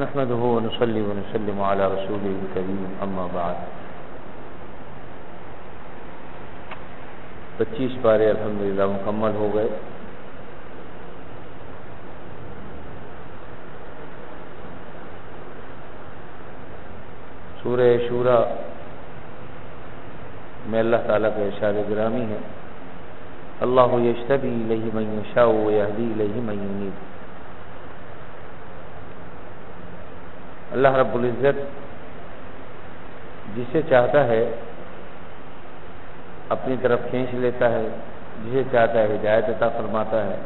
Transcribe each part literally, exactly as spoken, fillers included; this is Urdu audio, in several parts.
نحمده ونصلي ونسلم على رسوله الكريم اما بعد. پچیس پارے الحمدللہ مکمل ہو گئے. سورہ شورا میں اللہ تعالیٰ کا ارشاد گرامی ہے، اللہ یجتبی الیہ من یشاء ویہدی الیہ من ینیب. اللہ رب العزت جسے چاہتا ہے اپنی طرف کھینچ لیتا ہے، جسے چاہتا ہے ہدایت عطا فرماتا ہے.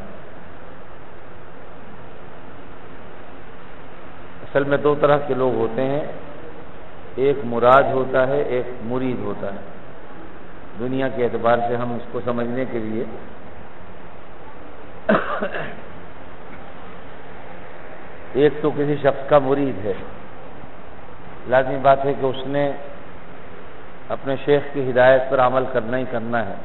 اصل میں دو طرح کے لوگ ہوتے ہیں، ایک مراد ہوتا ہے، ایک مرید ہوتا ہے. دنیا کے اعتبار سے ہم اس کو سمجھنے کے لیے ایک تو کسی شخص کا مرید ہے، لازمی بات ہے کہ اس نے اپنے شیخ کی ہدایت پر عمل کرنا ہی کرنا ہے.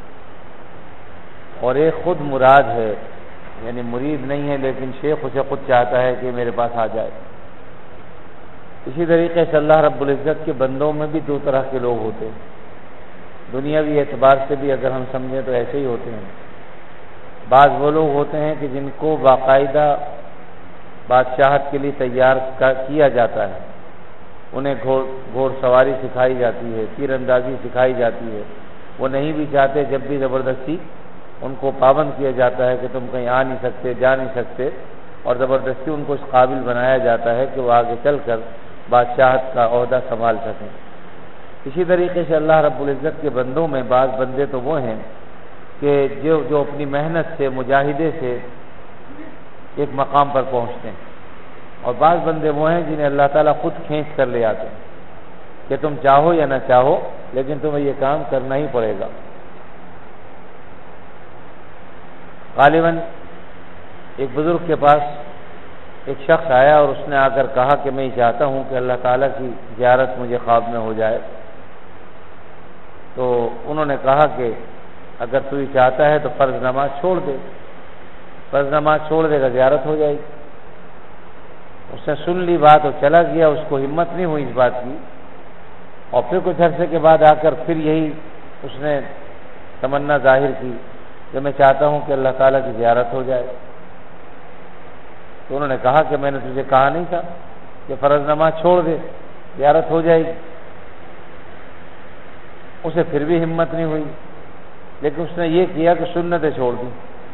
اور ایک خود مراد ہے، یعنی مرید نہیں ہے لیکن شیخ اسے خود چاہتا ہے کہ میرے پاس آ جائے. اسی طریقے سے اللہ رب العزت کے بندوں میں بھی دو طرح کے لوگ ہوتے ہیں. دنیاوی اعتبار سے بھی اگر ہم سمجھیں تو ایسے ہی ہوتے ہیں. بعض وہ لوگ ہوتے ہیں کہ جن کو باقاعدہ بادشاہت کے لیے تیار کیا جاتا ہے، انہیں گھوڑ گھوڑ سواری سکھائی جاتی ہے، تیر اندازی سکھائی جاتی ہے. وہ نہیں بھی چاہتے، جب بھی زبردستی ان کو پابند کیا جاتا ہے کہ تم کہیں آ نہیں سکتے، جا نہیں سکتے، اور زبردستی ان کو اس قابل بنایا جاتا ہے کہ وہ آگے چل کر بادشاہت کا عہدہ سنبھال سکیں. اسی طریقے سے اللہ رب العزت کے بندوں میں بعض بندے تو وہ ہیں کہ جو جو اپنی محنت سے، مجاہدے سے ایک مقام پر پہنچتے ہیں، اور بعض بندے وہ ہیں جنہیں اللہ تعالیٰ خود کھینچ کر لے آتے ہیں کہ تم چاہو یا نہ چاہو لیکن تمہیں یہ کام کرنا ہی پڑے گا. غالباً ایک بزرگ کے پاس ایک شخص آیا اور اس نے آ کر کہا کہ میں یہ چاہتا ہوں کہ اللہ تعالیٰ کی زیارت مجھے خواب میں ہو جائے. تو انہوں نے کہا کہ اگر تو یہ چاہتا ہے تو فرض نماز چھوڑ دے، فرض نماز چھوڑ دے گا زیارت ہو جائے گی. اس نے سن لی بات اور چلا گیا، اس کو ہمت نہیں ہوئی اس بات کی. اور پھر کچھ عرصے کے بعد آ کر پھر یہی اس نے تمنا ظاہر کی کہ میں چاہتا ہوں کہ اللہ تعالیٰ کی زیارت ہو جائے. تو انہوں نے کہا کہ میں نے تجھے کہا نہیں تھا کہ فرض نماز چھوڑ دے زیارت ہو جائے گی. اسے پھر بھی ہمت نہیں ہوئی، لیکن اس نے یہ کیا کہ سنتیں چھوڑ دی.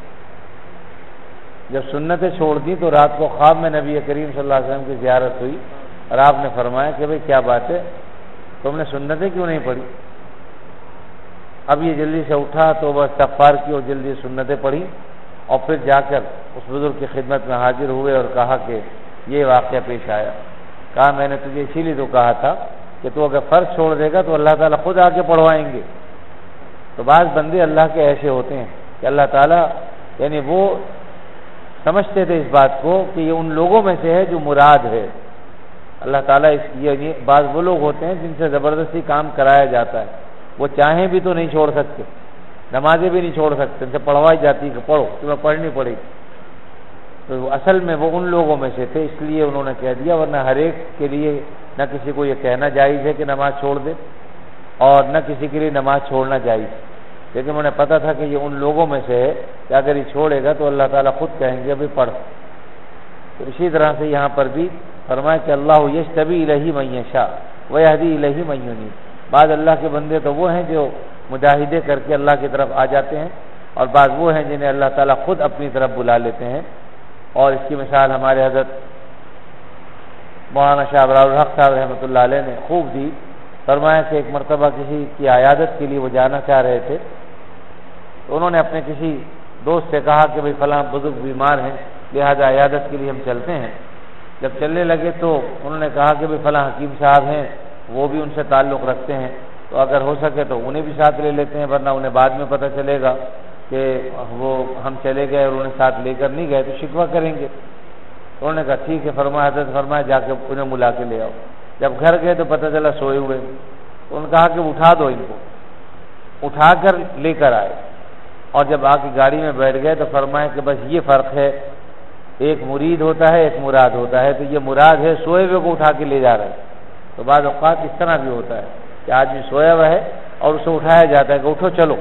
جب سنتیں چھوڑ دی تو رات کو خواب میں نبی کریم صلی اللہ علیہ وسلم کی زیارت ہوئی اور آپ نے فرمایا کہ بھئی کیا بات ہے، تم نے سنتیں کیوں نہیں پڑھی؟ اب یہ جلدی سے اٹھا تو بس استغفار کی اور جلدی سنتیں پڑھی، اور پھر جا کر اس بزرگ کی خدمت میں حاضر ہوئے اور کہا کہ یہ واقعہ پیش آیا. کہا میں نے تجھے اسی لیے تو کہا تھا کہ تو اگر فرض چھوڑ دے گا تو اللہ تعالیٰ خود آ کے پڑھوائیں گے. تو بعض بندے اللہ کے ایسے ہوتے ہیں کہ اللہ تعالیٰ یعنی وہ سمجھتے تھے اس بات کو کہ یہ ان لوگوں میں سے ہے جو مراد ہے. اللہ تعالیٰ اس یہ بعض وہ لوگ ہوتے ہیں جن سے زبردستی کام کرایا جاتا ہے. وہ چاہیں بھی تو نہیں چھوڑ سکتے، نمازیں بھی نہیں چھوڑ سکتے، ان سے پڑھوائی جاتی کہ پڑھو، تمہیں پڑھنی پڑے گی. تو اصل میں وہ ان لوگوں میں سے تھے، اس لیے انہوں نے کہہ دیا. ورنہ ہر ایک کے لیے نہ کسی کو یہ کہنا جائز ہے کہ نماز چھوڑ دے، اور نہ کسی کے لیے نماز چھوڑنا جائز. لیکن انہیں پتہ تھا کہ یہ ان لوگوں میں سے ہے کہ اگر یہ چھوڑے گا تو اللہ تعالیٰ خود کہیں گے ابھی پڑھ. تو اسی طرح سے یہاں پر بھی فرمایا کہ اللہ یجتبی الیہ من یشاء ویہدی الیہ من ینیب. بعض اللہ کے بندے تو وہ ہیں جو مجاہدے کر کے اللہ کی طرف آ جاتے ہیں، اور بعض وہ ہیں جنہیں اللہ تعالیٰ خود اپنی طرف بلا لیتے ہیں. اور اس کی مثال ہمارے حضرت مولانا شاہ ابرار الحق صاحب رحمۃ اللہ علیہ نے خوب دی. فرمایا کہ ایک مرتبہ کسی کی عیادت کے لیے وہ جانا چاہ رہے تھے، تو انہوں نے اپنے کسی دوست سے کہا کہ بھئی فلاں بزرگ بیمار ہیں، لہذا عیادت کے لیے ہم چلتے ہیں. جب چلنے لگے تو انہوں نے کہا کہ بھئی فلاں حکیم صاحب ہیں، وہ بھی ان سے تعلق رکھتے ہیں، تو اگر ہو سکے تو انہیں بھی ساتھ لے لیتے ہیں، ورنہ انہیں بعد میں پتہ چلے گا کہ وہ ہم چلے گئے اور انہیں ساتھ لے کر نہیں گئے تو شکوہ کریں گے. تو انہوں نے کہا ٹھیک ہے. فرمایا حضرت فرمایا جا کے انہیں ملا کے لے آؤ. جب گھر گئے تو پتہ چلا سوئے ہوئے. تو انہوں نے کہا کہ اٹھا دو ان کو. اٹھا کر لے کر آئے، اور جب آ کے گاڑی میں بیٹھ گئے تو فرمایا کہ بس یہ فرق ہے ایک مرید ہوتا ہے ایک مراد ہوتا ہے. تو یہ مراد ہے سوئے ہوئے کو اٹھا کے لے جا رہا ہے. تو بعض اوقات اس طرح بھی ہوتا ہے کہ آدمی سویا ہوا ہے اور اسے اٹھایا جاتا ہے کہ اٹھو چلو.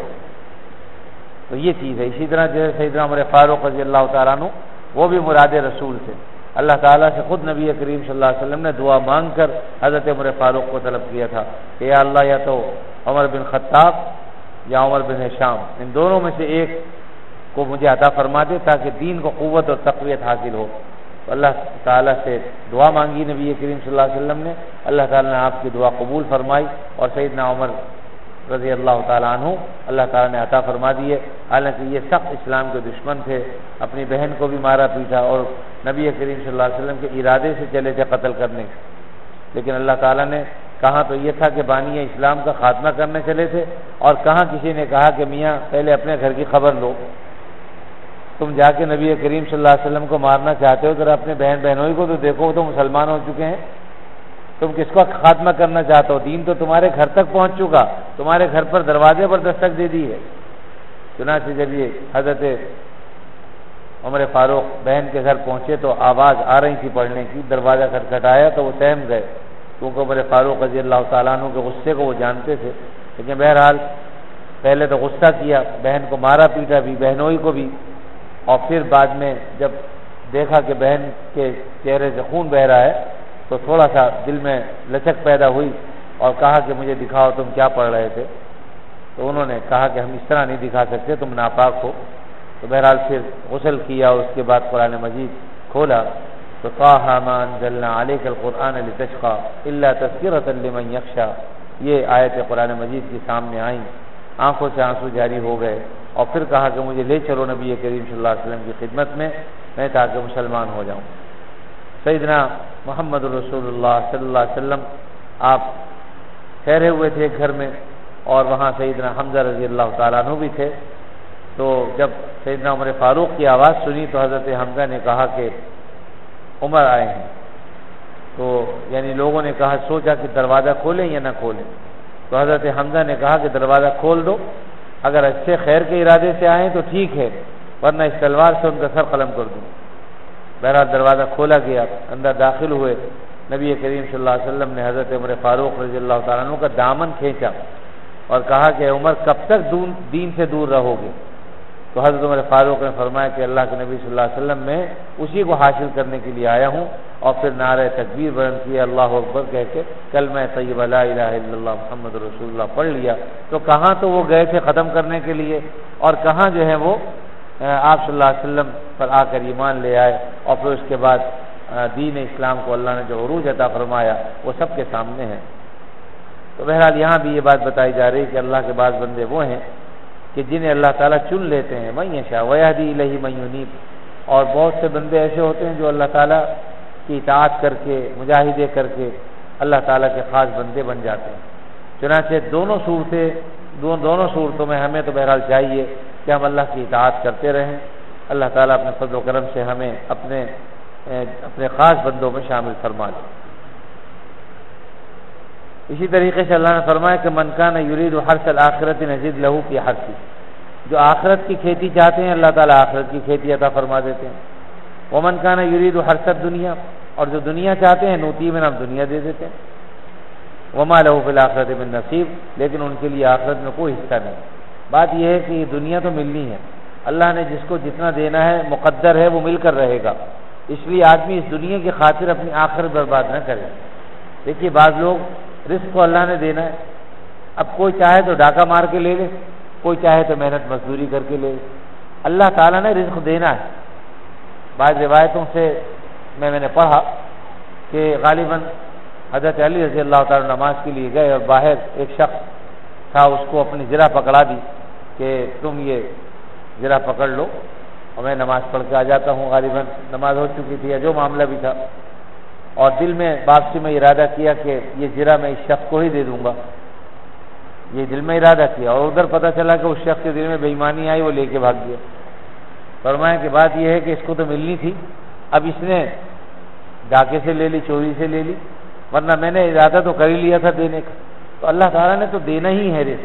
تو یہ چیز ہے. اسی طرح جیسے سیدنا عمر فاروق رضی اللہ تعالیٰ عنہ وہ بھی مراد رسول تھے. اللہ تعالیٰ سے خود نبی کریم صلی اللہ علیہ وسلم نے دعا مانگ کر حضرت عمر فاروق کو طلب کیا تھا کہ یا اللہ یا تو عمر بن خطاب یا عمر بن ہشام ان دونوں میں سے ایک کو مجھے عطا فرما دے تاکہ دین کو قوت اور تقویت حاصل ہو. تو اللہ تعالیٰ سے دعا مانگی نبی کریم صلی اللہ علیہ وسلم نے. اللہ تعالیٰ نے آپ کی دعا قبول فرمائی اور سیدنا عمر رضی اللہ تعالیٰ عنہ اللہ تعالیٰ نے عطا فرما دیے. حالانکہ یہ سخت اسلام کے دشمن تھے, اپنی بہن کو بھی مارا پیٹا اور نبی کریم صلی اللہ علیہ وسلم کے ارادے سے چلے تھے قتل کرنے. لیکن اللہ تعالیٰ نے کہاں تو یہ تھا کہ بانی اسلام کا خاتمہ کرنے چلے تھے, اور کہاں کسی نے کہا کہ میاں پہلے اپنے گھر کی خبر لو, تم جا کے نبی کریم صلی اللہ علیہ وسلم کو مارنا چاہتے ہو, ذرا اپنے بہن بہنوئی کو تو دیکھو, وہ تو مسلمان ہو چکے ہیں, تم کس کو خاتمہ کرنا چاہتے ہو؟ دین تو تمہارے گھر تک پہنچ چکا, تمہارے گھر پر دروازے پر دستک دے دی ہے. چنانچہ جب یہ حضرت عمر فاروق بہن کے گھر پہنچے تو آواز آ رہی تھی پڑھنے کی, دروازہ کھٹکھٹایا تو وہ سہم گئے, کیونکہ عمر فاروق رضی اللہ تعالیٰ عنہ کے غصے کو وہ جانتے تھے. لیکن بہرحال پہلے تو غصہ کیا, بہن کو مارا پیٹا بھی, بہنوئی کو بھی, اور پھر بعد میں جب دیکھا کہ بہن کے چہرے سے خون بہ رہا ہے تو تھوڑا سا دل میں لچک پیدا ہوئی اور کہا کہ مجھے دکھاؤ تم کیا پڑھ رہے تھے. تو انہوں نے کہا کہ ہم اس طرح نہیں دکھا سکتے, تم ناپاک ہو. تو بہرحال پھر غسل کیا اور اس کے بعد قرآن مجید کھولا تو طٰہٰ مَا أَنزَلْنَا عَلَيْكَ الْقُرْآنَ لِتَشْقَىٰ إِلَّا تَذْكِرَةً لِمَن يَخْشَىٰ. یہ آیت قرآن مجید کی سامنے آئیں, آنکھوں سے آنسو جاری ہو گئے, اور پھر کہا کہ مجھے لے چلو نبی کریم صلی اللہ علیہ وسلم کی خدمت میں, میں تاکہ مسلمان ہو جاؤں. سیدنا محمد رسول اللہ صلی اللہ علیہ وسلم آپ ٹھہرے ہوئے تھے گھر میں, اور وہاں سیدنا حمزہ رضی اللہ تعالیٰ عنہ بھی تھے. تو جب سیدنا عمر فاروق کی آواز سنی تو حضرت حمزہ نے کہا کہ عمر آئے ہیں. تو یعنی لوگوں نے کہا, سوچا کہ دروازہ کھولیں یا نہ کھولیں. تو حضرت حمزہ نے کہا کہ دروازہ کھول دو, اگر اچھے خیر کے ارادے سے آئیں تو ٹھیک ہے, ورنہ اس تلوار سے ان کا سر قلم کر دوں. بہرحال دروازہ کھولا گیا, اندر داخل ہوئے. نبی کریم صلی اللہ علیہ وسلم نے حضرت عمر فاروق رضی اللہ تعالیٰ عنہ کا دامن کھینچا اور کہا کہ عمر کب تک دین سے دور رہو گے؟ تو حضرت عمر فاروق نے فرمایا کہ اللہ کے نبی صلی اللہ علیہ وسلم میں اسی کو حاصل کرنے کے لیے آیا ہوں. اور پھر نعرہ تکبیر بلند کیا, اللہ اکبر کہہ کے کلمہ طیبہ لا الہ الا اللہ محمد رسول اللہ پڑھ لیا. تو کہاں تو وہ گئے تھے ختم کرنے کے لیے, اور کہاں جو ہے وہ آپ صلی اللہ علیہ وسلم پر آ کر ایمان لے آئے, اور پھر اس کے بعد دین اسلام کو اللہ نے جو عروج عطا فرمایا وہ سب کے سامنے ہے. تو بہرحال یہاں بھی یہ بات بتائی جا رہی ہے کہ اللہ کے بعض بندے وہ ہیں کہ جنہیں اللہ تعالیٰ چن لیتے ہیں, من یشاء ویہدی الیہ من ینیب. اور بہت سے بندے ایسے ہوتے ہیں جو اللہ تعالیٰ کی اطاعت کر کے, مجاہدے کر کے اللہ تعالیٰ کے خاص بندے بن جاتے ہیں. چنانچہ دونوں صورتیں دون دونوں صورتوں میں ہمیں تو بہرحال چاہیے کہ ہم اللہ کی اطاعت کرتے رہیں. اللہ تعالیٰ اپنے فضل و کرم سے ہمیں اپنے اپنے خاص بندوں میں شامل فرما دے. اسی طریقے سے اللہ نے فرمایا کہ من کان یرید حرث الآخرۃ نزد لہ فی حرثہ. جو آخرت کی کھیتی چاہتے ہیں اللہ تعالیٰ آخرت کی کھیتی عطا فرما دیتے ہیں. ومن کان یرید حرث الدنیا, اور جو دنیا چاہتے ہیں نوتی میں ہم دنیا دے دیتے ہیں. وما لہ فی الآخرۃ من نصیب, لیکن ان کے لیے آخرت میں کوئی حصہ نہیں. بات یہ ہے کہ یہ دنیا تو ملنی ہے, اللہ نے جس کو جتنا دینا ہے مقدر ہے وہ مل کر رہے گا. اس لیے آدمی اس دنیا کی خاطر اپنی آخرت برباد نہ کرے. دیکھیے بعض لوگ رزق کو اللہ نے دینا ہے, اب کوئی چاہے تو ڈاکہ مار کے لے لے, کوئی چاہے تو محنت مزدوری کر کے لے لے. اللہ تعالیٰ نے رزق دینا ہے. بعض روایتوں سے میں میں نے پڑھا کہ غالباً حضرت علی رضی اللہ تعالیٰ نماز کے لیے گئے اور باہر ایک شخص تھا, اس کو اپنی زرہ پکڑا دی کہ تم یہ زرہ پکڑ لو اور میں نماز پڑھ کے آ جاتا ہوں. غالباً نماز ہو چکی تھی یا جو معاملہ بھی تھا, اور دل میں واپسی میں ارادہ کیا کہ یہ زرہ میں اس شخص کو ہی دے دوں گا. یہ دل میں ارادہ کیا, اور ادھر پتہ چلا کہ اس شخص کے دل میں بے ایمانی آئی, وہ لے کے بھاگ گیا. فرمایا کہ بات یہ ہے کہ اس کو تو ملنی تھی, اب اس نے ڈاکے سے لے لی, چوری سے لے لی, ورنہ میں نے ارادہ تو کر ہی لیا تھا دینے کا. تو اللہ تعالیٰ نے تو دینا ہی ہے رزق,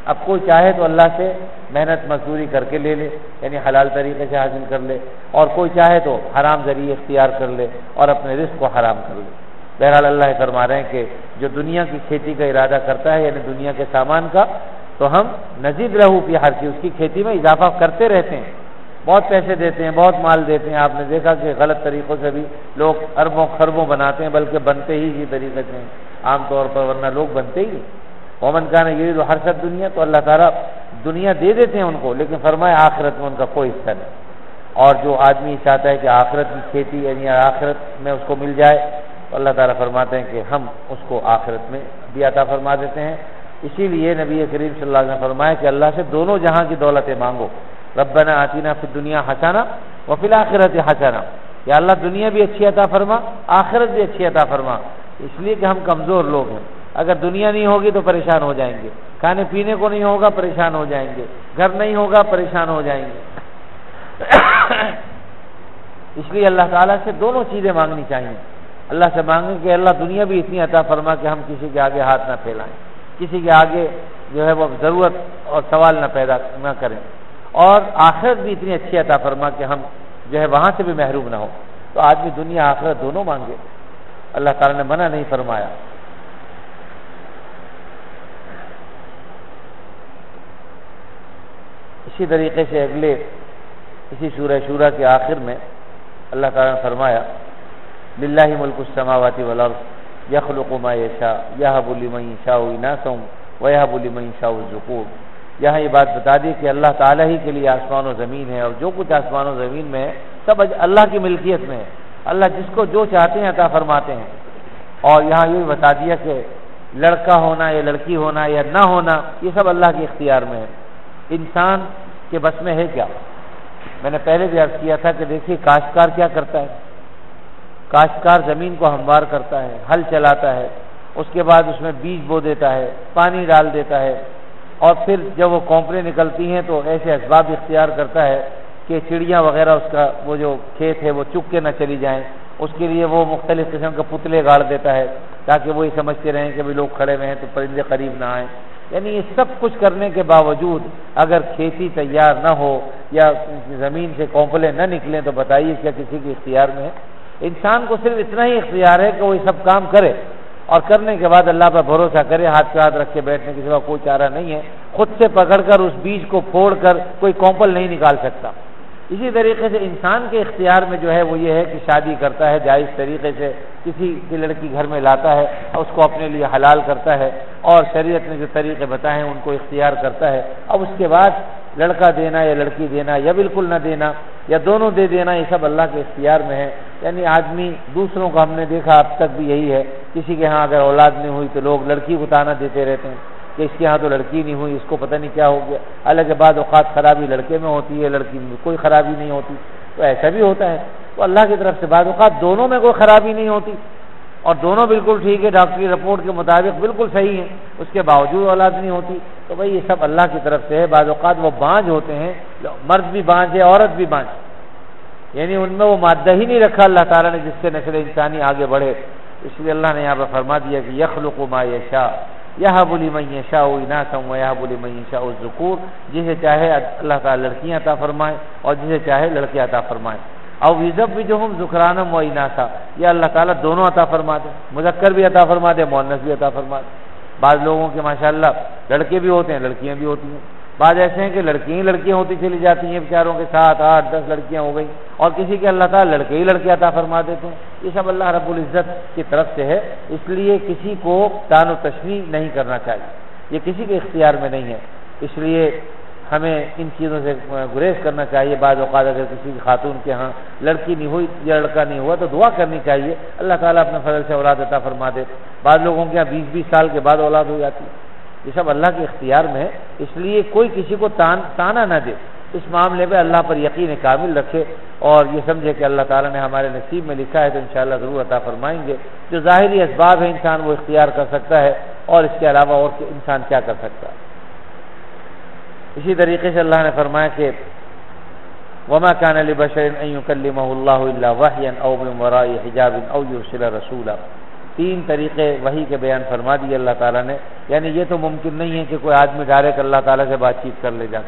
اب کوئی چاہے تو اللہ سے محنت مزدوری کر کے لے لے، یعنی حلال طریقے سے حاصل کر لے، اور کوئی چاہے تو حرام ذریعے اختیار کر لے اور اپنے رزق کو حرام کر لے۔ بہرحال اللہ فرما رہے ہیں کہ جو دنیا کی کھیتی کا ارادہ کرتا ہے، یعنی دنیا کے سامان کا، تو ہم نزید لہو فی حرثی، اس کی کھیتی میں اضافہ کرتے رہتے ہیں، بہت پیسے دیتے ہیں، بہت مال دیتے ہیں۔ آپ نے دیکھا کہ غلط طریقوں سے بھی لوگ اربوں خربوں بناتے ہیں، بلکہ بنتے ہی اسی طریقے سے ہیں عام طور پر، ورنہ لوگ بنتے ہی نہیں۔ ومن کان یرید حرث دنیا، تو اللہ تعالیٰ دنیا دے دیتے ہیں ان کو، لیکن فرمایا آخرت میں ان کا کوئی حصہ نہیں۔ اور جو آدمی چاہتا ہے کہ آخرت کی کھیتی یعنی آخرت میں اس کو مل جائے، تو اللہ تعالیٰ فرماتے ہیں کہ ہم اس کو آخرت میں بھی عطا فرما دیتے ہیں۔ اسی لیے نبی کریم صلی اللہ علیہ وسلم نے فرمایا کہ اللہ سے دونوں جہاں کی دولتیں مانگو، ربنا آتینا فی الدنیا حسنہ وفی الآخرۃ حسنہ، یا اللہ دنیا بھی اچھی عطا فرما، آخرت بھی اچھی عطا فرما، اس لیے کہ ہم کمزور لوگ ہیں۔ اگر دنیا نہیں ہوگی تو پریشان ہو جائیں گے، کھانے پینے کو نہیں ہوگا پریشان ہو جائیں گے، گھر نہیں ہوگا پریشان ہو جائیں گے۔ اس لیے اللہ تعالیٰ سے دونوں چیزیں مانگنی چاہیے۔ اللہ سے مانگیں کہ اللہ دنیا بھی اتنی عطا فرما کہ ہم کسی کے آگے ہاتھ نہ پھیلائیں، کسی کے آگے جو ہے وہ ضرورت اور سوال نہ پیدا نہ کریں، اور آخرت بھی اتنی اچھی عطا فرما کہ ہم جو ہے وہاں سے بھی محروم نہ ہو۔ تو آدمی دنیا آخرت دونوں مانگے، اللہ تعالیٰ نے منع نہیں فرمایا۔ اسی طریقے سے اگلے اسی سورہ شورى کے آخر میں اللہ تعالیٰ نے فرمایا للہ ملک السماوات والارض یخلق ما یشاء یہب لمن یشاء اناثا ویہب لمن یشاء الذکور۔ یہاں یہ بات بتا دی کہ اللہ تعالیٰ ہی کے لیے آسمان و زمین ہے، اور جو کچھ آسمان و زمین میں ہے سب اللہ کی ملکیت میں ہے، اللہ جس کو جو چاہتے ہیں عطا فرماتے ہیں۔ اور یہاں یہ بتا دیا کہ لڑکا ہونا یا لڑکی ہونا یا نہ ہونا یہ سب اللہ کے اختیار میں ہے، انسان کے بس میں ہے کیا؟ میں نے پہلے بھی عرض کیا تھا کہ دیکھیے کاشتکار کیا کرتا ہے، کاشتکار زمین کو ہموار کرتا ہے، ہل چلاتا ہے، اس کے بعد اس میں بیج بو دیتا ہے، پانی ڈال دیتا ہے، اور پھر جب وہ کونپلیں نکلتی ہیں تو ایسے اسباب اختیار کرتا ہے کہ چڑیاں وغیرہ اس کا وہ جو کھیت ہے وہ چک کے نہ چلی جائیں، اس کے لیے وہ مختلف قسم کے پتلے گاڑ دیتا ہے تاکہ وہ یہ سمجھتے رہیں کہ بھی لوگ کھڑے ہوئے ہیں تو پرندے قریب نہ آئیں۔ یعنی یہ سب کچھ کرنے کے باوجود اگر کھیتی تیار نہ ہو یا زمین سے کونپلیں نہ نکلیں تو بتائیے کیا کسی کے اختیار میں ہے؟ انسان کو صرف اتنا ہی اختیار ہے کہ وہ یہ سب کام کرے، اور کرنے کے بعد اللہ پر بھروسہ کرے، ہاتھ پہ ہاتھ رکھ کے بیٹھنے کے سوا کوئی چارہ نہیں ہے۔ خود سے پکڑ کر اس بیج کو پھوڑ کر کوئی کونپل نہیں نکال سکتا۔ اسی طریقے سے انسان کے اختیار میں جو ہے وہ یہ ہے کہ شادی کرتا ہے جائز طریقے سے، کسی کی لڑکی گھر میں لاتا ہے، اس کو اپنے لیے حلال کرتا ہے، اور شریعت نے جو طریقے بتائے ہیں ان کو اختیار کرتا ہے۔ اب اس کے بعد لڑکا دینا یا لڑکی دینا یا بالکل نہ دینا یا دونوں دے دینا یہ سب اللہ کے اختیار میں ہے۔ یعنی آدمی دوسروں کو ہم نے دیکھا اب تک بھی یہی ہے، کسی کے ہاں اگر اولاد نہیں ہوئی تو لوگ لڑکی کو تانا دیتے رہتے ہیں کہ اس کے ہاں تو لڑکی نہیں ہوئی، اس کو پتہ نہیں کیا ہو گیا۔ حالانکہ بعض اوقات خرابی لڑکے میں ہوتی ہے، لڑکی میں کوئی خرابی نہیں ہوتی، تو ایسا بھی ہوتا ہے۔ تو اللہ کی طرف سے بعض اوقات دونوں میں کوئی خرابی نہیں ہوتی اور دونوں بالکل ٹھیک ہے، ڈاکٹری رپورٹ کے مطابق بالکل صحیح ہے، اس کے باوجود اولاد نہیں ہوتی، تو بھائی یہ سب اللہ کی طرف سے ہے۔ بعض اوقات وہ بانجھ ہوتے ہیں، مرد بھی بانجھ ہے عورت بھی بانجھ، یعنی ان میں وہ مادہ ہی نہیں رکھا اللہ تعالیٰ نے جس سے نسل انسانی آگے بڑھے۔ اس لیے اللہ نے یہاں پر فرما دیا کہ یخلق ما یشاء یہب لمن یشاء اناثا ویہب لمن یشاء الذکور، جسے چاہے اللہ تعالیٰ لڑکیاں عطا فرمائے اور جسے چاہے لڑکے عطا فرمائے۔ او یزوجہم ذکرانا و اناثا، یا اللہ تعالیٰ دونوں عطا فرما دے، مذکر بھی عطا فرما دے، مؤنث بھی عطا فرما دے۔ بعض لوگوں کے ماشاءاللہ لڑکے بھی ہوتے ہیں لڑکیاں بھی ہوتی ہیں، بعض ایسے ہیں کہ لڑکیاں ہی لڑکیاں ہوتی چلی جاتی ہیں، بیچاروں کے ساتھ آٹھ دس لڑکیاں ہو گئی، اور کسی کے اللہ تعالیٰ لڑکے ہی لڑکے عطا فرما دیتے ہیں۔ یہ سب اللہ رب العزت کی طرف سے ہے، اس لیے کسی کو تان و تشنیع نہیں کرنا چاہیے، یہ کسی کے اختیار میں نہیں ہے۔ اس لیے ہمیں ان چیزوں سے گریز کرنا چاہیے۔ بعض اوقات اگر کسی خاتون کے ہاں لڑکی نہیں ہوئی یا لڑکا نہیں ہوا تو دعا کرنی چاہیے اللہ تعالیٰ اپنے فضل سے اولاد عطا فرما دے۔ بعض لوگوں کے یہاں بیس بیس سال کے بعد اولاد ہو جاتی ہے، یہ سب اللہ کے اختیار میں ہے۔ اس لیے کوئی کسی کو تان تانا نہ دے، اس معاملے میں اللہ پر یقین کامل رکھے اور یہ سمجھے کہ اللہ تعالیٰ نے ہمارے نصیب میں لکھا ہے تو انشاءاللہ ضرور عطا فرمائیں گے۔ جو ظاہری اسباب ہے انسان وہ اختیار کر سکتا ہے، اور اس کے علاوہ اور انسان کیا کر سکتا ہے۔ اسی طریقے سے اللہ نے فرمایا کہ وما كان لبشر ان يكلمه الله الا وحيا او من وراء حجاب او يرسل رسولا، تین طریقے وحی کے بیان فرما دیے اللہ تعالیٰ نے. یعنی یہ تو ممکن نہیں ہے کہ کوئی آدمی ڈائریکٹ اللہ تعالیٰ سے بات چیت کر لے جا.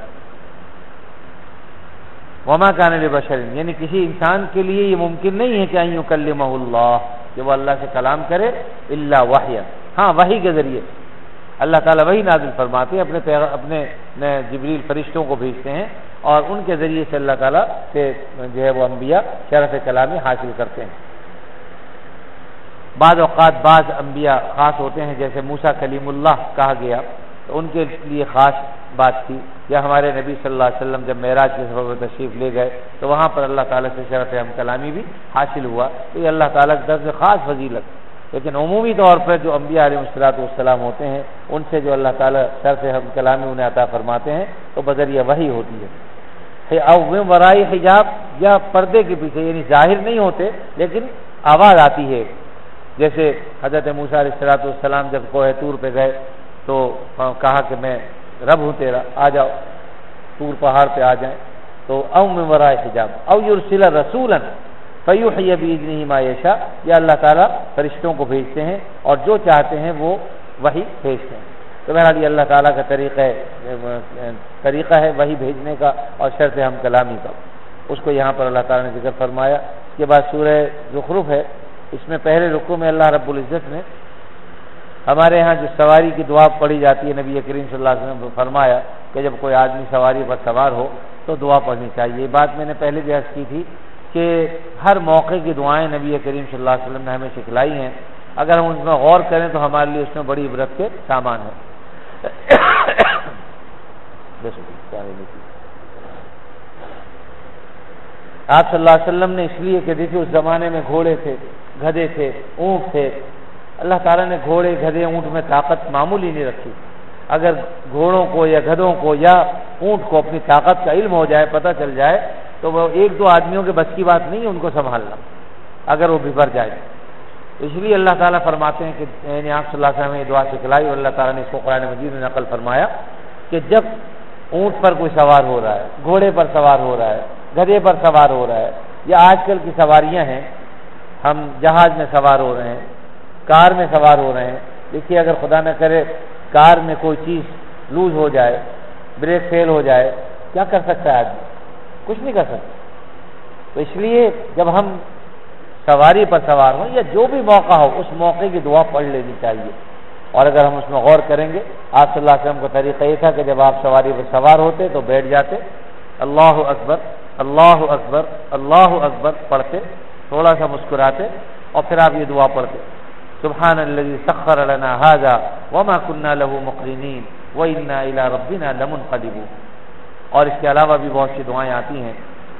وما کان لبشر، یعنی کسی انسان کے لیے یہ ممکن نہیں ہے کہ ان یکلمہ اللہ، کہ وہ اللہ سے کلام کرے الا وحیا، ہاں وحی کے ذریعے. اللہ تعالیٰ وحی نازل فرماتے ہیں، اپنے اپنے جبریل فرشتوں کو بھیجتے ہیں اور ان کے ذریعے سے اللہ تعالیٰ سے جو ہے وہ انبیاء شرف کلامی حاصل کرتے ہیں. بعض اوقات بعض انبیاء خاص ہوتے ہیں، جیسے موسیٰ کلیم اللہ کہا گیا تو ان کے لیے خاص بات تھی، یا ہمارے نبی صلی اللہ علیہ وسلم جب معراج کے سفر پر تشریف لے گئے تو وہاں پر اللہ تعالیٰ سے شرف ہم کلامی بھی حاصل ہوا، تو یہ اللہ تعالیٰ کی طرف سے خاص فضیلت. لیکن عمومی طور پر جو انبیاء علیہ الصلوۃ والسلام ہوتے ہیں ان سے جو اللہ تعالیٰ شرف ہم کلامی انہیں عطا فرماتے ہیں تو بذریعہ وحی ہوتی ہے. او ورائی حجاب، یا پردے کے پیچھے، یعنی ظاہر نہیں ہوتے لیکن آواز آتی ہے. جیسے حضرت موسیٰ علیہ الصلوۃ والسلام جب کوہ طور پہ گئے تو کہا کہ میں رب ہوں تیرا، آ جاؤ طور پہاڑ پہ آ جائیں. تو او من وراء حجاب او یرسل رسولا فیوحی باذنہ ما یشاء، یا اللہ تعالیٰ فرشتوں کو بھیجتے ہیں اور جو چاہتے ہیں وہ وحی بھیجتے ہیں. تو بہرحال یہ اللہ تعالیٰ کا طریقہ ہے طریقہ ہے وحی بھیجنے کا اور شرط ہم کلامی کا. اس کو یہاں پر اللہ تعالیٰ نے ذکر فرمایا. اس کے بعد سورہ زخرف ہے، اس میں پہلے رکوع میں اللہ رب العزت نے ہمارے ہاں جو سواری کی دعا پڑھی جاتی ہے، نبی کریم صلی اللہ علیہ وسلم نے فرمایا کہ جب کوئی آدمی سواری پر سوار ہو تو دعا پڑھنی چاہیے. یہ بات میں نے پہلے بھی عرض کی تھی کہ ہر موقع کی دعائیں نبی کریم صلی اللہ علیہ وسلم نے ہمیں سکھلائی ہیں. اگر ہم اس میں غور کریں تو ہمارے لیے اس میں بڑی عبرت کے سامان ہے. آپ صلی اللہ علیہ وسلم نے اس لیے کہ دیکھیے اس زمانے میں گھوڑے تھے، گدھے تھے، اونٹ تھے. اللہ تعالیٰ نے گھوڑے گدھے اونٹ میں طاقت معمولی نہیں رکھی. اگر گھوڑوں کو یا گدھوں کو یا اونٹ کو اپنی طاقت کا علم ہو جائے، پتہ چل جائے، تو وہ ایک دو آدمیوں کے بس کی بات نہیں ہے ان کو سنبھالنا اگر وہ بھر جائے. اس لیے اللہ تعالیٰ فرماتے ہیں کہ یعنی آپ صلی اللہ علیہ وسلم نے دعا سکھلائی اور اللہ تعالیٰ نے اس کو قرآن مجید میں نقل فرمایا کہ جب اونٹ پر کوئی سوار ہو رہا ہے، گھوڑے پر سوار ہو رہا ہے، گدھے پر سوار ہو رہا ہے، یا آج کل کی سواریاں ہیں، ہم جہاز میں سوار ہو رہے ہیں، کار میں سوار ہو رہے ہیں. دیکھیے اگر خدا نہ کرے کار میں کوئی چیز لوز ہو جائے، بریک فیل ہو جائے، کیا کر سکتا ہے آدمی؟ کچھ نہیں کر سکتا. تو اس لیے جب ہم سواری پر سوار ہوں یا جو بھی موقع ہو اس موقع کی دعا پڑھ لینی چاہیے. اور اگر ہم اس میں غور کریں گے، آپ صلی اللہ علیہ وسلم کا طریقہ یہ تھا کہ جب آپ سواری پر سوار ہوتے تو بیٹھ جاتے، اللہ اکبر اللہ اکبر اللہ اکبر پڑھتے، تھوڑا سا مسکراتے اور پھر آپ یہ دعا پڑھتے، سبحان الذی سخر لنا ھذا وما كنا له مقرنین وانا الی ربنا لمنقلبون. اور اس کے علاوہ بھی بہت سی دعائیں آتی ہیں.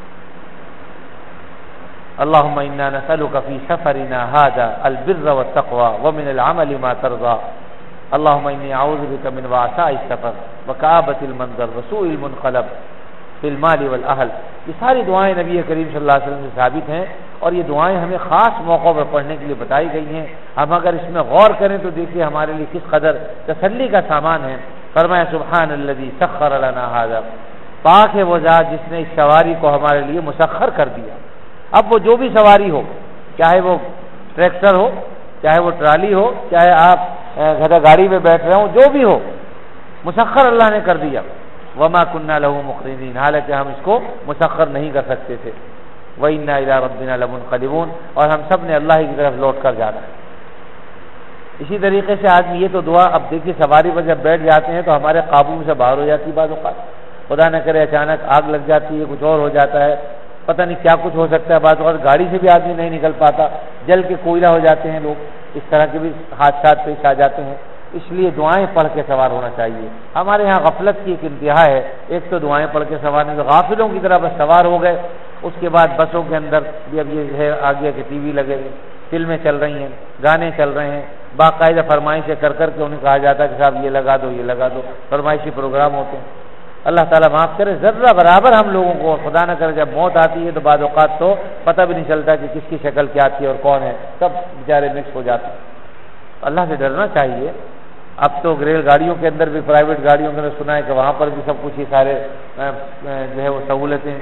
اللهم انا نسألك في سفرنا هذا البر والتقوى ومن العمل ما ترضى. اللهم اني اعوذ بك من وعثاء السفر وكآبة المنظر وسوء المنقلب في المال والاهل. یہ ساری دعائیں نبی کریم صلی اللہ علیہ وسلم سے ثابت ہیں اور یہ دعائیں ہمیں خاص موقعوں پر پڑھنے کے لیے بتائی گئی ہیں. ہم اگر اس میں غور کریں تو دیکھیے ہمارے لیے کس قدر تسلی کا سامان ہے. فرمایا سبحان الذی سخر لنا ھذا، پاک ہے وہ ذات جس نے اس سواری کو ہمارے لیے مسخر کر دیا. اب وہ جو بھی سواری ہو، چاہے وہ ٹریکٹر ہو، چاہے وہ ٹرالی ہو، چاہے آپ گھڑا گاڑی میں بیٹھ رہے ہوں، جو بھی ہو مسخر اللہ نے کر دیا. وما كنا له مقرنین، حالانکہ ہم اس کو مسخر نہیں کر سکتے تھے. وَإِنَّا إِلَىٰ رَبِّنَا لَمُنْقَلِبُونَ، اور ہم سب نے اللہ کی طرف لوٹ کر جانا ہے. اسی طریقے سے آدمی یہ تو دعا، اب دیکھیے سواری پر جب بیٹھ جاتے ہیں تو ہمارے قابو سے باہر ہو جاتی بعض اوقات. خدا نہ کرے اچانک آگ لگ جاتی ہے، کچھ اور ہو جاتا ہے، پتہ نہیں کیا کچھ ہو سکتا ہے. بعض اوقات گاڑی سے بھی آدمی نہیں نکل پاتا، جل کے کوئلہ ہو جاتے ہیں لوگ. اس طرح کے بھی حادثات پیش آ جاتے ہیں. اس لیے دعائیں پڑھ کے سوار ہونا چاہیے. ہمارے ہاں غفلت کی ایک انتہا ہے. ایک تو دعائیں پڑھ کے سوار نہیں، تو غافلوں کی طرح بس سوار ہو گئے. اس کے بعد بسوں کے اندر بھی اب یہ ہے آ گیا کہ ٹی وی لگے، فلمیں چل رہی ہیں، گانے چل رہے ہیں، باقاعدہ فرمائشیں کر کر کے انہیں کہا جاتا ہے کہ صاحب یہ لگا دو یہ لگا دو، فرمائشی پروگرام ہوتے ہیں. اللہ تعالیٰ معاف کرے، ذرہ برابر ہم لوگوں کو خدا نہ کرے جب موت آتی ہے تو بعض اوقات تو پتہ بھی نہیں چلتا کہ کس کی شکل کیا تھی اور کون ہے، سب بیچارے مکس ہو جاتے ہیں. اللہ سے ڈرنا چاہیے. اب تو ریل گاڑیوں کے اندر بھی، پرائیویٹ گاڑیوں کے اندر سنا ہے کہ وہاں پر بھی سب کچھ ہی سارے جو ہے وہ سہولتیں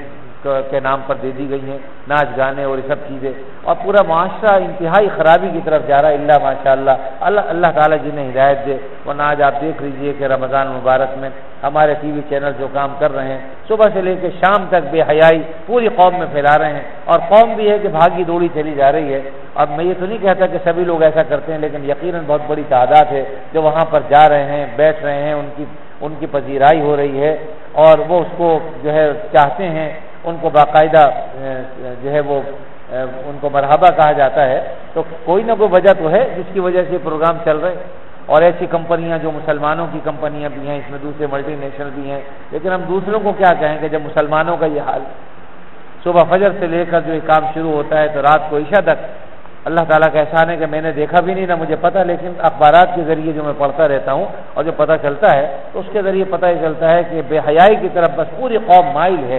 کے نام پر دے دی گئی ہیں، ناچ گانے اور یہ سب چیزیں، اور پورا معاشرہ انتہائی خرابی کی طرف جا رہا ہے۔ اللہ ماشاء اللہ اللہ اللہ تعالیٰ جنہیں ہدایت دے، ورنہ آج آپ دیکھ لیجئے کہ رمضان مبارک میں ہمارے ٹی وی چینل جو کام کر رہے ہیں صبح سے لے کے شام تک بے حیائی پوری قوم میں پھیلا رہے ہیں، اور قوم بھی ہے کہ بھاگی دوڑی چلی جا رہی ہے۔ اب میں یہ تو نہیں کہتا کہ سبھی لوگ ایسا کرتے ہیں، لیکن یقیناً بہت بڑی تعداد ہے جو وہاں پر جا رہے ہیں، بیٹھ رہے ہیں، ان کی ان کی پذیرائی ہو رہی ہے، اور وہ اس کو جو ہے چاہتے ہیں، ان کو باقاعدہ جو ہے وہ ان کو مرحبا کہا جاتا ہے۔ تو کوئی نہ کوئی وجہ تو ہے جس کی وجہ سے پروگرام چل رہے ہیں، اور ایسی کمپنیاں جو مسلمانوں کی کمپنیاں بھی ہیں، اس میں دوسرے ملٹی نیشنل بھی ہیں، لیکن ہم دوسروں کو کیا کہیں کہ جب مسلمانوں کا یہ حال، صبح فجر سے لے کر جو یہ کام شروع ہوتا ہے تو رات کو عشاء تک، اللہ تعالیٰ کا احسان ہے کہ میں نے دیکھا بھی نہیں، نہ مجھے پتہ، لیکن اخبارات کے ذریعے جو میں پڑھتا رہتا ہوں اور جو پتہ چلتا ہے تو اس کے ذریعے پتہ یہ چلتا ہے کہ بے حیائی کی طرف بس پوری قوم مائل ہے۔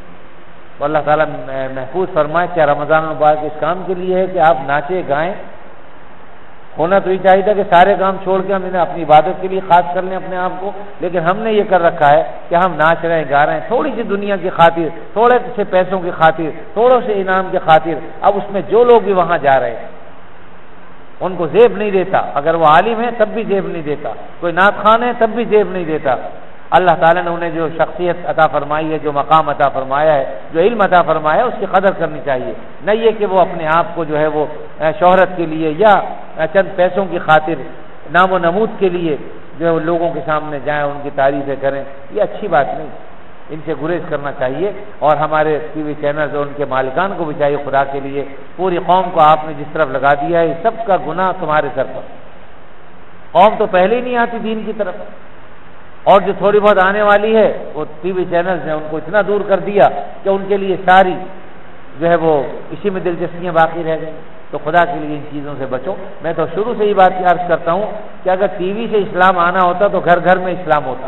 تو اللہ تعالیٰ محفوظ فرمائے، کیا رمضان المبارک اس کام کے لیے ہے کہ آپ ناچے گائیں؟ ہونا تو یہ چاہیے تھا کہ سارے کام چھوڑ کے ہم انہیں اپنی عبادت کے لیے خاص کر لیں اپنے آپ کو، لیکن ہم نے یہ کر رکھا ہے کہ ہم ناچ رہے ہیں، گا رہے ہیں، تھوڑی سی دنیا کی خاطر، تھوڑے سے پیسوں کی خاطر، تھوڑوں سے انعام کی خاطر۔ اب اس میں جو لوگ بھی وہاں جا رہے ہیں ان کو زیب نہیں دیتا، اگر وہ عالم ہے تب بھی زیب نہیں دیتا، کوئی نعت خوان ہے تب بھی زیب نہیں دیتا۔ اللہ تعالیٰ نے انہیں جو شخصیت عطا فرمائی ہے، جو مقام عطا فرمایا ہے، جو علم عطا فرمایا ہے، اس کی قدر کرنی چاہیے، نہ یہ کہ وہ اپنے آپ کو جو ہے وہ شہرت کے لیے یا چند پیسوں کی خاطر، نام و نمود کے لیے جو ہے وہ لوگوں کے سامنے جائیں، ان کی تعریفیں کریں، یہ اچھی بات نہیں، ان سے گریز کرنا چاہیے۔ اور ہمارے ٹی وی چینلز اور ان کے مالکان کو بھی چاہیے، خدا کے لیے پوری قوم کو آپ نے جس طرف لگا دیا ہے، سب کا گناہ تمہارے سر پر، قوم تو پہلے ہی نہیں آتی دین کی طرف، اور جو تھوڑی بہت آنے والی ہے وہ ٹی وی چینلز نے ان کو اتنا دور کر دیا کہ ان کے لیے ساری جو ہے وہ اسی میں دلچسپیاں باقی رہ گئی۔ تو خدا کے لیے ان چیزوں سے بچو۔ میں تو شروع سے یہ بات عرض کرتا ہوں کہ اگر ٹی وی سے اسلام آنا ہوتا تو گھر گھر میں اسلام ہوتا،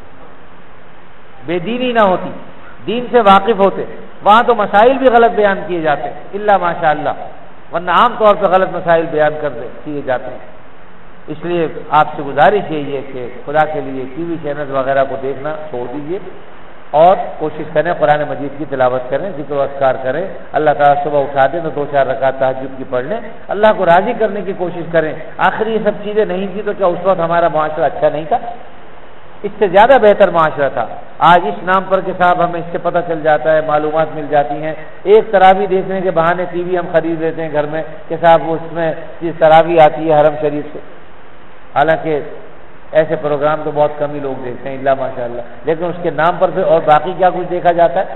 بے دینی نہ ہوتی، دین سے واقف ہوتے، وہاں تو مسائل بھی غلط بیان کیے جاتے الا ماشاء اللہ، ورنہ عام طور پہ غلط مسائل بیان کر دے کیے جاتے ہیں۔ اس لیے آپ سے گزارش یہی ہے کہ خدا کے لیے ٹی وی چینل وغیرہ کو دیکھنا چھوڑ دیجیے، اور کوشش کریں قرآن مجید کی تلاوت کریں، ذکر و اذکار کریں، اللہ تعالیٰ صبح اٹھا دیں تو دو چار رکعت تہجد کی پڑھ لیں، اللہ کو راضی کرنے کی کوشش کریں۔ آخر یہ سب چیزیں نہیں تھی تو کیا اس وقت ہمارا معاشرہ اچھا نہیں تھا؟ اس سے زیادہ بہتر معاشرہ تھا۔ آج اس نام پر کہ صاحب ہمیں اس سے پتہ چل جاتا ہے، معلومات مل جاتی ہیں، ایک تراویح دیکھنے کے بہانے ٹی وی ہم خرید لیتے ہیں گھر میں کہ صاحب وہ اس میں چیز تراویح آتی ہے حرم شریف سے، حالانکہ ایسے پروگرام تو بہت کم ہی لوگ دیکھتے ہیں الا ماشاء اللہ، لیکن اس کے نام پر پھر اور باقی کیا کچھ دیکھا جاتا ہے۔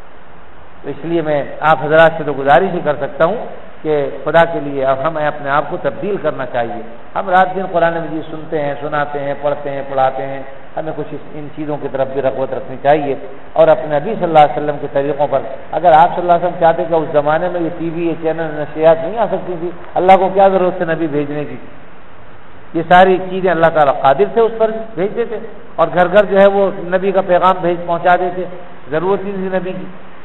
تو اس لیے میں آپ حضرات سے تو گزارش ہی کر سکتا ہوں کہ خدا کے لیے اب ہمیں اپنے آپ کو تبدیل کرنا چاہیے۔ ہم رات دن قرآن مجید سنتے ہیں، سناتے ہیں، پڑھتے ہیں، پڑھاتے ہیں، ہمیں کچھ ان چیزوں کی طرف بھی رغبت رکھنی چاہیے، اور اپنے نبی صلی اللہ علیہ وسلم کے طریقوں پر۔ اگر آپ صلی اللہ علیہ وسلم چاہتے کہ اس زمانے میں یہ ٹی وی، یہ چینل، نشریات نہیں آ سکتی تھی، اللہ کو کیا ضرورت تھی نبی بھیجنے کی؟ یہ ساری چیزیں اللہ تعالیٰ قادر تھے اس پر بھیج دیتے، اور گھر گھر جو ہے وہ نبی کا پیغام بھیج پہنچا دیتے، ضرورت نہیں تھی نبی کی۔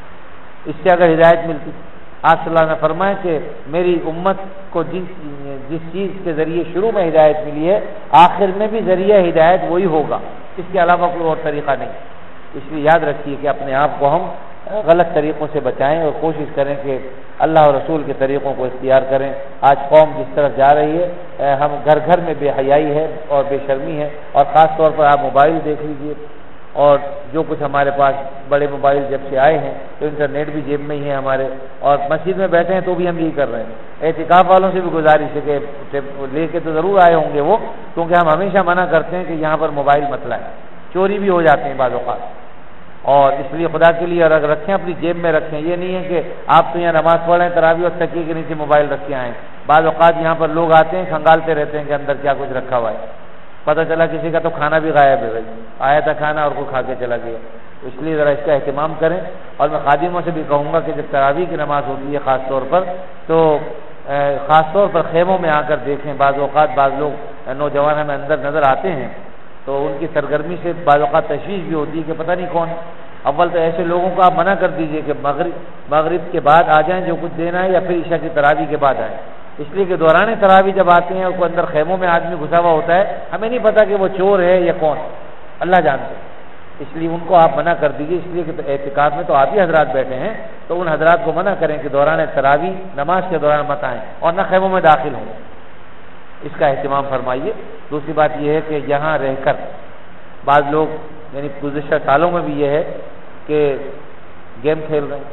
اس سے اگر ہدایت ملتی، آپ صلی اللہ علیہ وسلم نے فرمایا کہ میری امت کو جس جس چیز کے ذریعے شروع میں ہدایت ملی ہے، آخر میں بھی ذریعہ ہدایت وہی ہوگا، اس کے علاوہ کوئی اور طریقہ نہیں۔ اس لیے یاد رکھیے کہ اپنے آپ کو ہم غلط طریقوں سے بچائیں اور کوشش کریں کہ اللہ اور رسول کے طریقوں کو اختیار کریں۔ آج قوم جس طرف جا رہی ہے، ہم گھر گھر میں بے حیائی ہے اور بے شرمی ہے، اور خاص طور پر آپ موبائل دیکھ لیجئے، اور جو کچھ ہمارے پاس بڑے موبائل جب سے آئے ہیں تو انٹرنیٹ بھی جیب میں ہی ہے ہمارے، اور مسجد میں بیٹھے ہیں تو بھی ہم یہی کر رہے ہیں۔ اعتکاف والوں سے بھی گزارش ہے کہ لے کے تو ضرور آئے ہوں گے وہ، کیونکہ ہم ہمیشہ منع کرتے ہیں کہ یہاں پر موبائل مت لائیں، چوری بھی ہو جاتے ہیں بعض اوقات، اور اس لیے خدا کے لیے اگر رکھیں اپنی جیب میں رکھیں۔ یہ نہیں ہے کہ آپ تو یہاں نماز پڑھ رہے ہیں تراویح اور تکیے کے نیچے موبائل رکھ کے آئیں۔ بعض اوقات یہاں پر لوگ آتے ہیں کھنگالتے رہتے ہیں کہ اندر کیا کچھ رکھا ہوا ہے، پتہ چلا کسی کا تو کھانا بھی غائب ہے، بھائی آیا تھا کھانا اور کوئی کھا کے چلا گیا۔ اس لیے ذرا اس کا اہتمام کریں، اور میں خادموں سے بھی کہوں گا کہ جب تراویح کی نماز ہوتی ہے خاص طور پر، تو خاص طور پر خیموں میں آ کر دیکھیں۔ بعض اوقات بعض لوگ نوجوان ہمیں اندر نظر آتے ہیں تو ان کی سرگرمی سے بعض اوقات تشویش بھی ہوتی ہے کہ پتہ نہیں کون۔ اول تو ایسے لوگوں کو آپ منع کر دیجئے کہ مغرب مغرب کے بعد آ جائیں جو کچھ دینا ہے، یا پھر عشاء کی تراویح کے بعد آئیں، اس لیے کہ دوران تراویح جب آتے ہیں اور کوئی اندر خیموں میں آدمی گھسا ہوا ہوتا ہے، ہمیں نہیں پتا کہ وہ چور ہے یا کون، اللہ جانتے ہیں۔ اس لیے ان کو آپ منع کر دیجیے، اس لیے کہ اعتکاف میں تو آپ ہی حضرات بیٹھے ہیں، تو ان حضرات کو منع کریں کہ دوران تراویح نماز کے دوران مت آئیں اور نہ خیموں میں داخل ہوں، اس کا اہتمام فرمائیے۔ دوسری بات یہ ہے کہ یہاں رہ کر بعض لوگ یعنی گزشتہ سالوں میں بھی یہ ہے کہ گیم کھیل رہے ہیں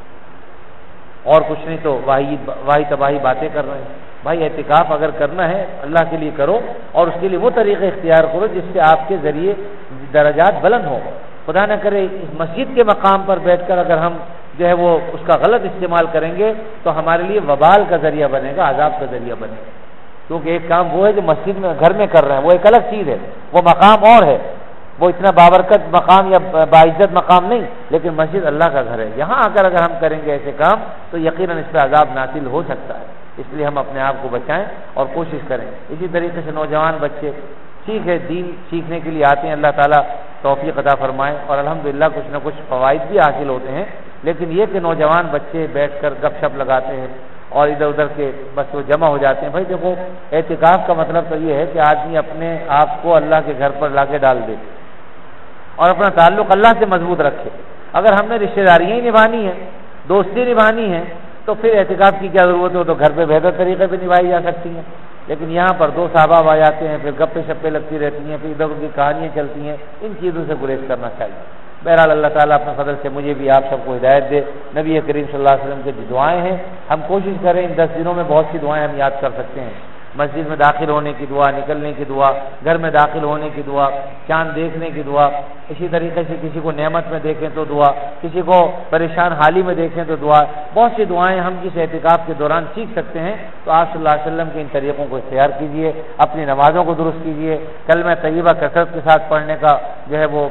اور کچھ نہیں تو واہی واہی تباہی باتیں کر رہے ہیں۔ بھائی اعتکاف اگر کرنا ہے اللہ کے لیے کرو، اور اس کے لیے وہ طریقے اختیار کرو جس سے آپ کے ذریعے درجات بلند ہو۔ خدا نہ کرے اس مسجد کے مقام پر بیٹھ کر اگر ہم جو ہے وہ اس کا غلط استعمال کریں گے تو ہمارے لیے وبال کا ذریعہ بنے گا، عذاب کا ذریعہ بنے گا، کیونکہ ایک کام وہ ہے جو مسجد میں گھر میں کر رہے ہیں، وہ ایک الگ چیز ہے، وہ مقام اور ہے، وہ اتنا بابرکت مقام یا باعزت مقام نہیں، لیکن مسجد اللہ کا گھر ہے۔ یہاں آ کر اگر ہم کریں گے ایسے کام تو یقیناً اس پہ عذاب نازل ہو سکتا ہے، اس لیے ہم اپنے آپ کو بچائیں اور کوشش کریں۔ اسی طریقے سے نوجوان بچے ٹھیک ہے دین سیکھنے کے لیے آتے ہیں، اللہ تعالیٰ توفیق عطا فرمائے اور الحمدللہ کچھ نہ کچھ فوائد بھی حاصل ہوتے ہیں، لیکن یہ کہ نوجوان بچے بیٹھ کر گپ شپ لگاتے ہیں اور ادھر ادھر کے بس وہ جمع ہو جاتے ہیں۔ بھائی دیکھو اعتکاف کا مطلب تو یہ ہے کہ آدمی اپنے آپ کو اللہ کے گھر پر لا کے ڈال دے اور اپنا تعلق اللہ سے مضبوط رکھے۔ اگر ہم نے رشتہ داریاں ہی نبھانی ہیں، دوستی نبھانی ہے، تو پھر اعتکاف کی کیا ضرورت ہے؟ وہ تو گھر پہ بہتر طریقے پہ نبھائی جا سکتی ہیں، لیکن یہاں پر دو صحابہ آ جاتے ہیں، پھر گپے شپے لگتی رہتی ہیں، پھر ادھر ادھر کی کہانیاں چلتی ہیں، ان چیزوں سے گریز کرنا چاہیے۔ بہرحال اللہ تعالیٰ اپنے فضل سے مجھے بھی آپ سب کو ہدایت دے۔ نبی کریم صلی اللہ علیہ وسلم کے جو دعائیں ہیں ہم کوشش کریں ان دس دنوں میں بہت سی دعائیں ہم یاد کر سکتے ہیں۔ مسجد میں داخل ہونے کی دعا، نکلنے کی دعا، گھر میں داخل ہونے کی دعا، چاند دیکھنے کی دعا، اسی طریقے سے کسی کو نعمت میں دیکھیں تو دعا، کسی کو پریشان حالی میں دیکھیں تو دعا، بہت سی دعائیں ہم اس اعتکاف کے دوران سیکھ سکتے ہیں۔ تو آپ صلی اللہ علیہ وسلم کے ان طریقوں کو اختیار کیجیے، اپنی نمازوں کو درست کیجیے، کلمہ طیبہ کثرت کے ساتھ پڑھنے کا جو ہے وہ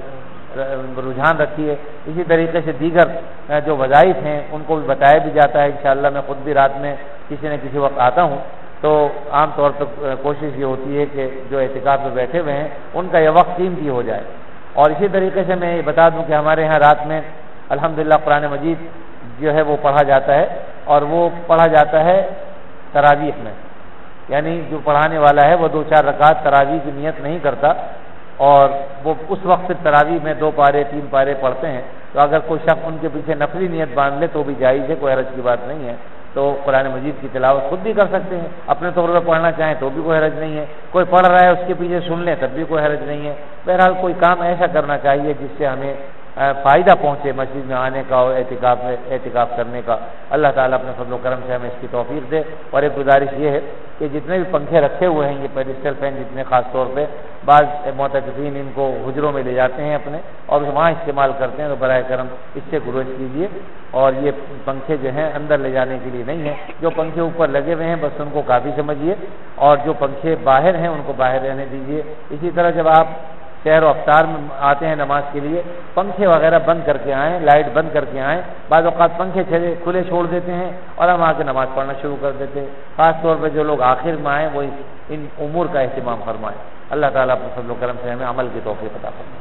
رجحان رکھیے۔ اسی طریقے سے دیگر جو وظائف ہیں ان کو بھی بتایا بھی جاتا ہے، انشاءاللہ میں خود بھی رات میں کسی نہ کسی وقت آتا ہوں، تو عام طور پر کوشش یہ ہوتی ہے کہ جو اعتکاف میں بیٹھے ہوئے ہیں ان کا یہ وقت قیمتی ہو جائے۔ اور اسی طریقے سے میں یہ بتا دوں کہ ہمارے یہاں رات میں الحمدللہ قرآن مجید جو ہے وہ پڑھا جاتا ہے، اور وہ پڑھا جاتا ہے تراویح میں، یعنی جو پڑھانے والا ہے وہ دو چار رکعت تراویح کی نیت نہیں کرتا، اور وہ اس وقت پھر تراویح میں دو پارے تین پارے پڑھتے ہیں، تو اگر کوئی شخص ان کے پیچھے نفلی نیت باندھ لے تو بھی جائز ہے، کوئی حرج کی بات نہیں ہے۔ تو قرآن مجید کی تلاوت خود بھی کر سکتے ہیں، اپنے طور پر پڑھنا چاہیں تو بھی کوئی حرج نہیں ہے، کوئی پڑھ رہا ہے اس کے پیچھے سن لیں تب بھی کوئی حرج نہیں ہے۔ بہرحال کوئی کام ایسا کرنا چاہیے جس سے ہمیں فائدہ پہنچے مسجد میں آنے کا اور اعتکاف میں اعتکاف کرنے کا۔ اللہ تعالیٰ اپنے فضل و کرم سے ہمیں اس کی توفیق دے۔ اور ایک گزارش یہ ہے کہ جتنے بھی پنکھے رکھے ہوئے ہیں، یہ پیڈسٹل فین جتنے خاص طور پہ بعض معتکفین ان کو حجروں میں لے جاتے ہیں اپنے اور وہاں استعمال کرتے ہیں، تو براہ کرم اس سے گریز کیجیے۔ اور یہ پنکھے جو ہیں اندر لے جانے کے لیے نہیں ہیں، جو پنکھے اوپر لگے ہوئے ہیں بس ان کو کافی سمجھیے، اور جو پنکھے باہر ہیں ان کو باہر رہنے دیجیے۔ اسی طرح جب آپ شہر و افطار میں آتے ہیں نماز کے لیے، پنکھے وغیرہ بند کر کے آئیں، لائٹ بند کر کے آئیں۔ بعض اوقات پنکھے کھلے چھوڑ دیتے ہیں اور ہم آ کے نماز پڑھنا شروع کر دیتے ہیں۔ خاص طور پہ جو لوگ آخر میں آئیں وہ ان امور کا اہتمام فرمائیں۔ اللہ تعالیٰ اپنے فضل و کرم سے ہمیں عمل کی توفیق عطا فرمائے۔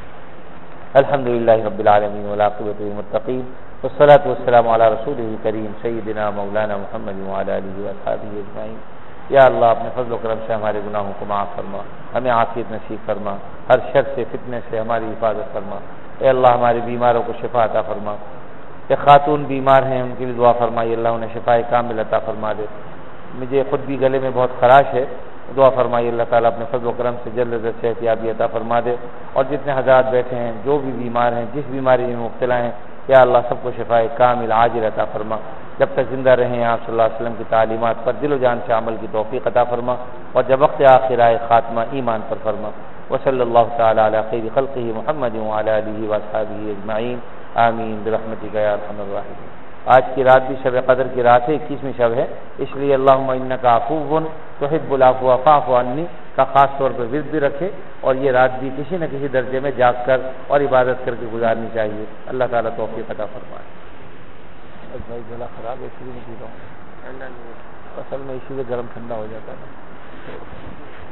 الحمدللہ رب العالمین والعاقبۃ للمتقین والصلاۃ والسلام علی رسولہ الکریم سیدنا مولانا محمد وعلی آلہ وصحبہ اجمعین۔ یا اللہ اپنے فضل و کرم سے ہمارے گناہوں کو معاف فرما، ہمیں عافیت نصیب فرما، ہر شر سے فتنے سے ہماری حفاظت فرما۔ اے اللہ ہمارے بیماروں کو شفا عطا فرما۔ یہ خاتون بیمار ہیں ان کے لیے دعا فرمائی، اللہ انہیں شفائے کامل عطا فرما دے۔ مجھے خود بھی گلے میں بہت خراش ہے، دعا فرمائی اللہ تعالیٰ اپنے فضل و کرم سے جلد از جلد صحت یابی عطا فرما دے۔ اور جتنے حضرات بیٹھے ہیں جو بھی بیمار ہیں، جس بیماری میں مبتلا ہیں، یا اللہ سب کو شفائے کامل عاجل عطا فرما۔ جب تک زندہ رہیں آپ صلی اللہ علیہ وسلم کی تعلیمات پر دل و جان سے عمل کی توفیق عطا فرما، اور جب وقت آخر آئے خاتمہ ایمان پر فرما۔ وصلی اللہ تعالی علی خیر خلقہ محمد وعلی آلہ وصحبہ اجمعین، آمین برحمتک یا ارحم الراحمین۔ آج کی رات بھی شب قدر کی رات ہے، اکیسویں شب ہے، اس لیے اللہم انک عفو تحب العفو فاعف عنی کا خاص طور پر ورد بھی رکھے، اور یہ رات بھی کسی نہ کسی درجے میں جاگ کر اور عبادت کر کے گزارنی چاہیے۔ اللہ تعالیٰ توفیق عطا فرمائے۔ بھائی گلا خراب ہے، اس لیے نہیں پی رہا ہوں، اصل میں اسی لیے گرم ٹھنڈا ہو جاتا ہے۔